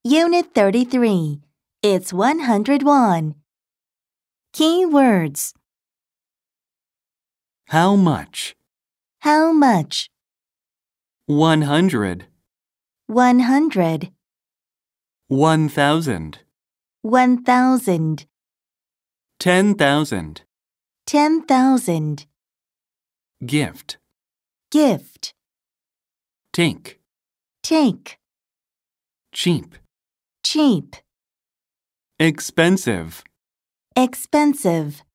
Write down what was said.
Unit 33. It's 101. Key words. How much? How much? 100. 100. 1,000. 1,000. 10,000. 10,000. Gift. Gift. Take. Take. Cheap. Cheap. Expensive. Expensive.